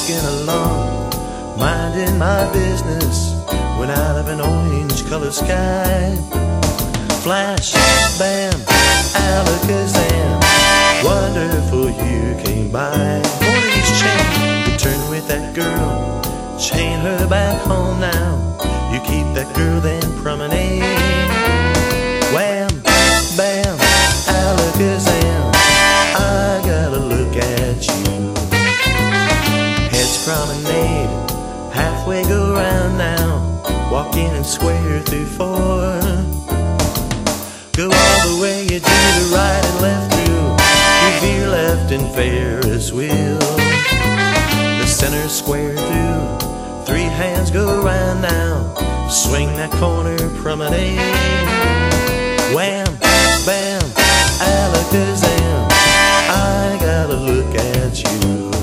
walking along, minding my business, when out of an orange-colored sky, flash, bam, alakazam, wonderful you came by. Morning's chain, you turn with that girl, chain her back home now. You keep that girl, then promenade. Wham, bam, alakazam, I gotta look at you. Heads promenade, halfway go round now, walk in and square through four. Go all the way, you do the right and left through, you veer left in Ferris wheel. The center square through, three hands go round now, swing that corner promenade. Wham, bam, alakazam, I gotta look at you.